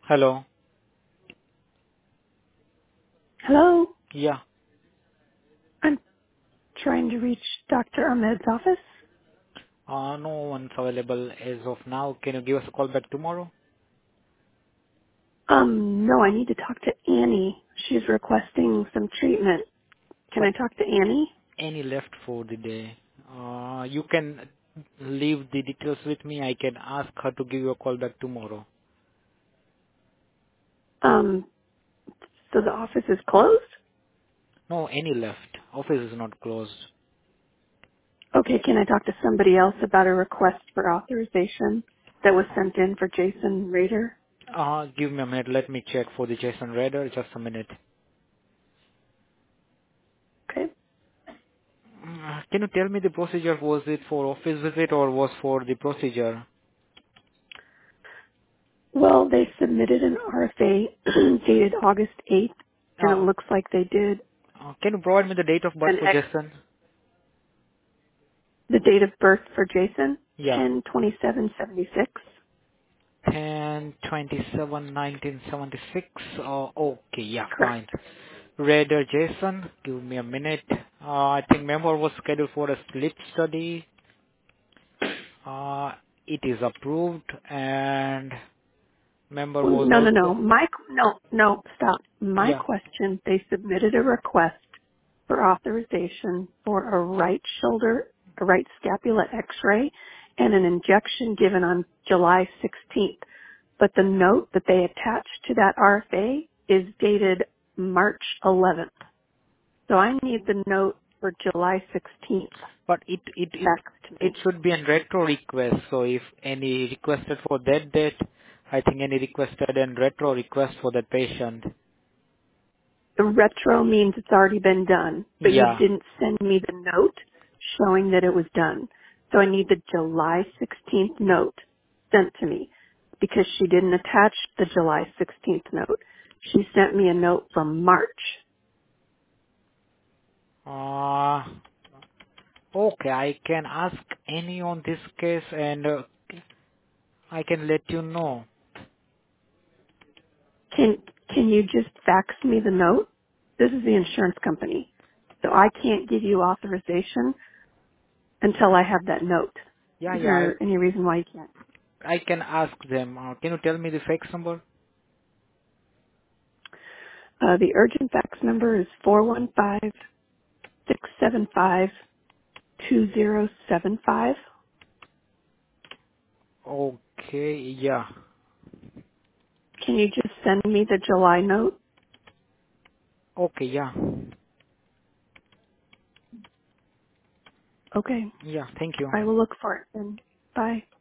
Hello. Hello? Yeah. I'm trying to reach Dr. Ahmed's office. No one's available as of now. Can you give us a call back tomorrow? No, I need to talk to Annie. She's requesting some treatment. Can But I talk to Annie? any left for the day? You can leave the details with me. I can ask her to give you a call back tomorrow. Um, so the office is closed? No, any left. Office is not closed. Okay, can I talk to somebody else about a request for authorization that was sent in for Jason Rader? Give me a minute. Let me check for the Jason Radar. Just a minute. Okay. Can you tell me the procedure? Was it for office visit or was for the procedure? Well, they submitted an RFA dated August 8th, and it Uh, looks like they did can you provide me the date of birth an for Jason? the date of birth for Jason, Yeah. 10/27/76. 10/27/1976. Okay, yeah, Correct. fine. Raider Jason, give me a minute. I think member was scheduled for a sleep study. It is approved and member Well, was no, no, no. also, No, stop. My yeah. question, they submitted a request for authorization for a right shoulder, a right scapula x-ray, and an injection given on July 16th. But the note that they attached to that RFA is dated March 11th. So I need the note for July 16th But it faxed to it me. should be a retro request. So if any requested for that date, I think any requested and retro request for that patient. The retro means it's already been done, but you Yeah. didn't send me the note showing that it was done. So I need the July 16th note sent to me because she didn't attach the July 16th note. She sent me a note from March. Uh, okay, I can ask any on this case and I can let you know. Can can you just fax me the note? This is the insurance company. So I can't give you authorization until I have that note. Yeah, Is yeah, there any reason why you can't? I can ask them. Can you tell me the fax number? The urgent fax number is 415-675-2075. Okay, yeah. Can you just send me the July note? Okay, yeah. Okay. Yeah, thank you. I will look for it then. Bye.